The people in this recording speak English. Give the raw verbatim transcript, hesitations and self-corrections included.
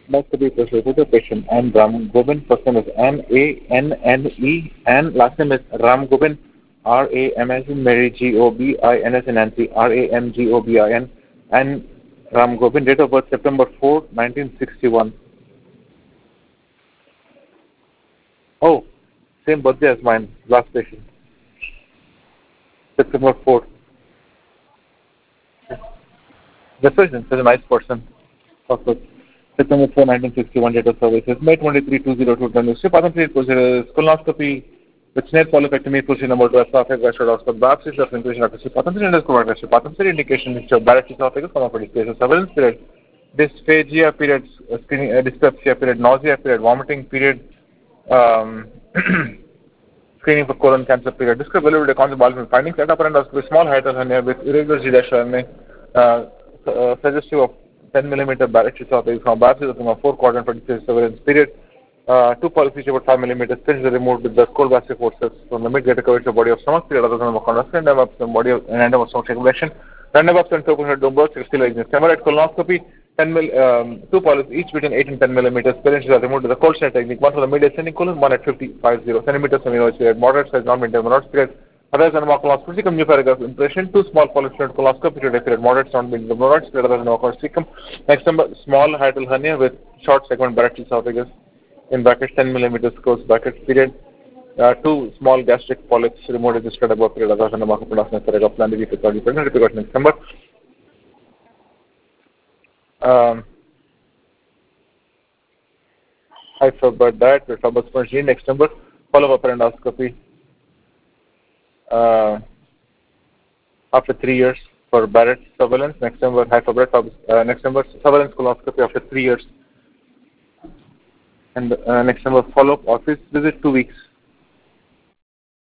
Basically, with the patient and Ram Gobind. First name is M A N N E and last name is Ram Gobind. R A M as in Mary, G O B I N as in Nancy, R A M G O B I N, and Ram Gobind. Date of birth September fourth, nineteen sixty-one. Oh, same birthday as mine. Last patient, September fourth. The patient is a nice person. Also, September fourth, nineteen sixty-one, date of services, May twenty-third, two thousand two, New Patham Street procedure, colonoscopy, with snare polypectomy, procedure number two, esophageal gastroscopy, biopsy of inclusion of Patham Street underscore Patham Street indication, which of Barrett's esophagus, from a space of surveillance period, dysphagia period, uh, screening, uh, dyspepsia period, nausea period, vomiting period, um, screening for colon cancer period, describe available concept findings, set up endoscopy, small height of hernia with irregular G-dash uh, uh, suggestive of ten millimeter Barrett's esophagus from biopsy from a four quadrant for disease surveillance period. Uh, two polyps about five millimeters. Stitches are removed with the cold gastric forceps from the mid-greater curvature of body of stomach period other than the conduct and up some body of an end of stomach circulation. Random ups and token head dumbbells, sixty legs. Camera colonoscopy, ten mil, um, two polyps each between eight and ten millimeters. Stitches are removed with the cold snare technique. One for the mid-ascending colon, one at fifty-five centimeters. Period. Moderate size non-maintained monarch period. Other than colonoscopy, new paragraph impression. Two small polyps colonoscopy period. Moderate non-maintained monarch period. Other than colonoscopy. Next number, small hiatal hernia with short segment Barrett's esophagus. In brackets ten millimeters close brackets period. Uh, two small gastric polyps removed in this above period. Other than the market production paragraph plan to be thirty percent. Repeat next number. Um, I forgot that. With Fabus next number. Follow-up endoscopy. Uh, after three years for Barrett's surveillance. Next number, hyperbarrett, uh, next number, surveillance colonoscopy after three years. And uh, next number, follow-up office visit, two weeks